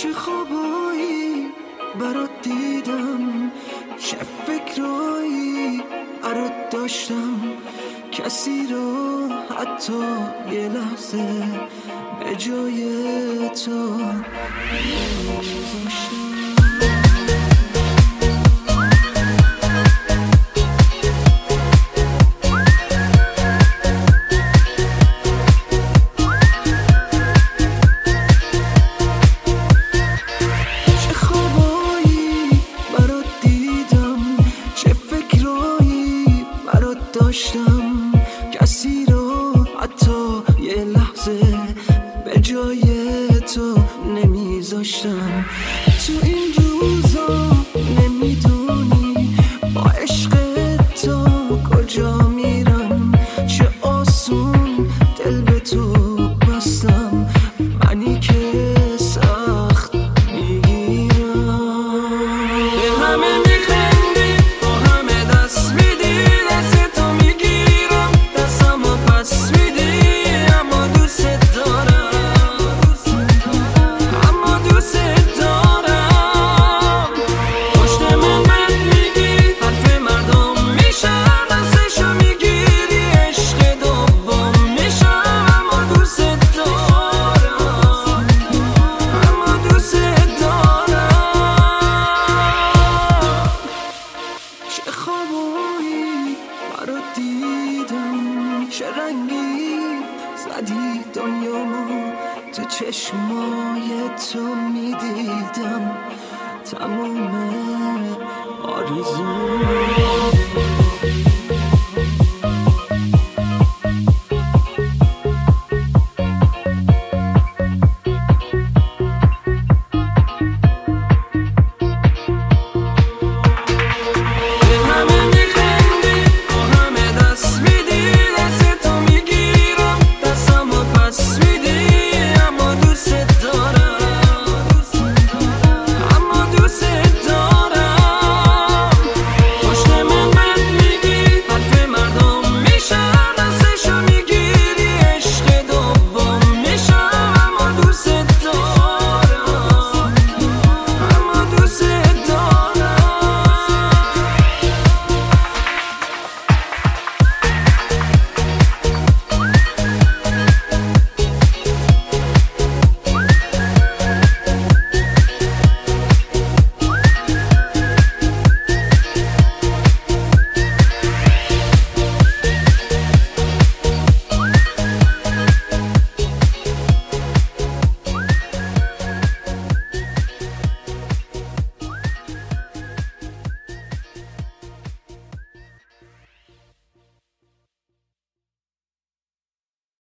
چه خوابایی برات دیدم، چه فکرایی برات داشتم، کسی رو حتی یه لحظه به جای تو نمی‌ذاشتم. داشتم کسی رو حتی یه لحظه به جای تو نمیذاشتم. تو این روزا نمیدونی با عشق تو کجا میرم، چه آسون دل به تو بستم، منی که سخت میگیرم. به همه میخندی، با همه دست میدی، چه رنگی زدی دنیامو، تو چشمای تو میدیدم تموم آرزو.